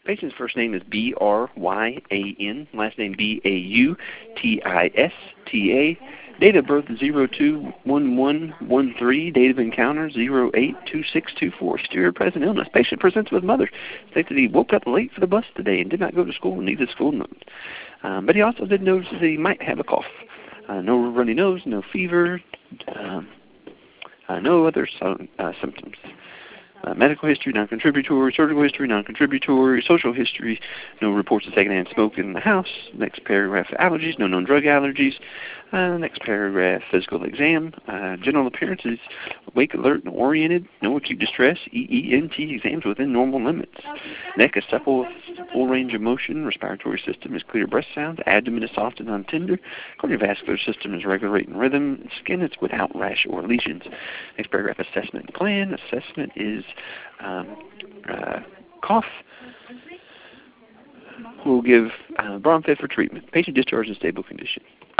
Patient's first name is B-R-Y-A-N, last name B-A-U-T-I-S-T-A. Date of birth 02/11/13. Date of encounter 08/26/24. Exterior present illness. Patient presents with mother. States that he woke up late for the bus today and did not go to school and needed school notes. But he also did notice that he might have a cough. No runny nose, no fever, no other symptoms. Medical history, non-contributory. Surgical history, non-contributory. Social history, no reports of secondhand smoke in the house. Next paragraph, allergies, no known drug allergies. Next paragraph, physical exam. General appearance is awake, alert, and oriented. No acute distress. EENT exams within normal limits. Neck is supple, full range of motion. Respiratory system is clear breath sounds. Abdomen is soft and non-tender. Cardiovascular system is regular rate and rhythm. Skin is without rash or lesions. Next paragraph, assessment and plan. Assessment is cough. We'll give Bromphet for treatment. Patient discharged in stable condition.